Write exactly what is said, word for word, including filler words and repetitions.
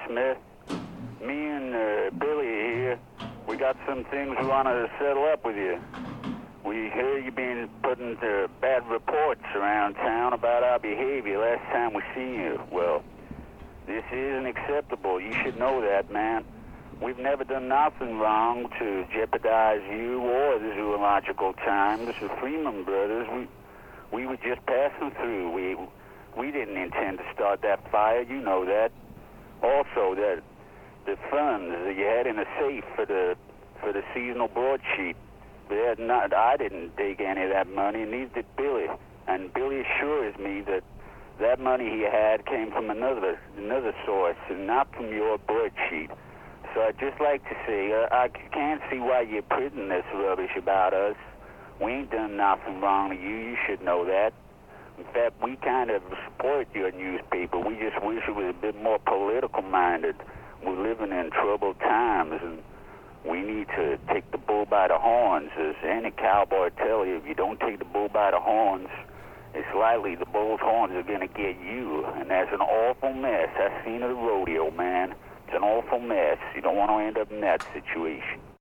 Smith. Me and uh, Billy here, we got some things we want to settle up with you. We hear you been putting uh, bad reports around town about our behavior last time we seen you. Well, this isn't acceptable. You should know that, man. We've never done nothing wrong to jeopardize you or the Zoological Times. The Freeman Brothers, we we were just passing through. We we didn't intend to start that fire. You know that. Also, that the funds that you had in the safe for the for the seasonal broadsheet, they're not. I didn't take any of that money, and neither did Billy. And Billy assures me that that money he had came from another another source, and not from your broadsheet. So I'd just like to say, uh, I can't see why you're printing this rubbish about us. We ain't done nothing wrong to you. You should know that. In fact, we kind of support your newspaper. We just wish it was a bit more political-minded. We're living in troubled times, and we need to take the bull by the horns. As any cowboy tell you, if you don't take the bull by the horns, it's likely the bull's horns are going to get you. And that's an awful mess. I've seen it at a rodeo, man. It's an awful mess. You don't want to end up in that situation.